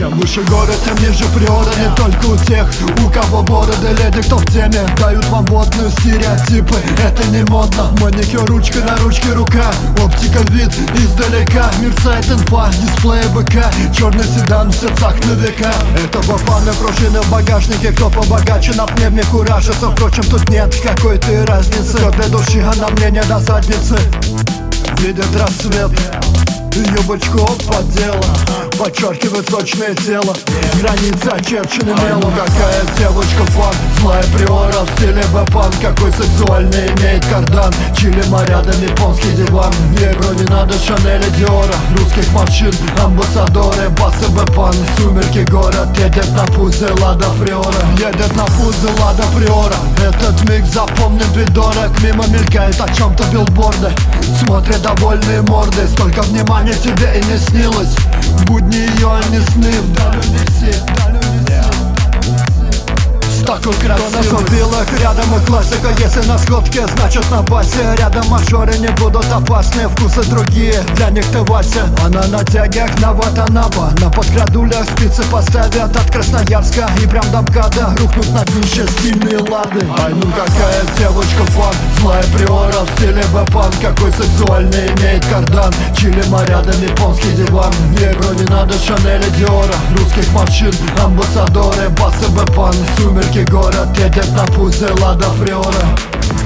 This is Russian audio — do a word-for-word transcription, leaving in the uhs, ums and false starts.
Чем выше город, тем ниже приора. Не только у тех, у кого бороды. Леди, кто в теме, дают вам водную стереотипы. Это не модно. Маникюр, ручка на ручке, рука. Оптика, вид издалека. Мерцает инфа, дисплей БК. Черный седан в сердцах на века. Это бапаны, пружины в багажнике. Кто побогаче на пневме куражится. Впрочем, тут нет какой-то разницы. Все для души, а на мне не до задницы. Видят рассвет, юбочку поддела, подчеркивает сочное тело, границы очерчены мелом. Какая девочка фан, злая приора в стиле бэпан. Какой сексуальный имеет кардан, чили морядом, японский диван. Ей брони надо Шанель и Диора, русских машин, амбассадоры, басы бэпан. Сумерки город, едет на пузе Лада Приора. Едет на пузе Лада Приора. Этот миг запомнит ведь дорог. Мимо мелькает о чем-то билборды, смотрят довольные морды. Столько внимания тебе и не снилось. Будни ее, а не сны. Вдаль унеси, вдаль унеси. Такой красивый. На сопилах рядом и классика. Если на сходке, значит на басе. Рядом мажоры не будут опасны. Вкусы другие, для них ты Вася. Она на тягах, на Ватанаба. На подкрадулях спицы поставят от Красноярска и прям до МКАДа. Рухнут на днище стильные лады. Ай, ну какая девочка фан, злая приора в стиле бэпан. Какой сексуальный имеет кардан, чили морядом, японский диван. Ей брони надо Шанель и Диора, русских машин, амбассадоры, басы бэпан. Сумерки город, едет на пузе Лада Приора.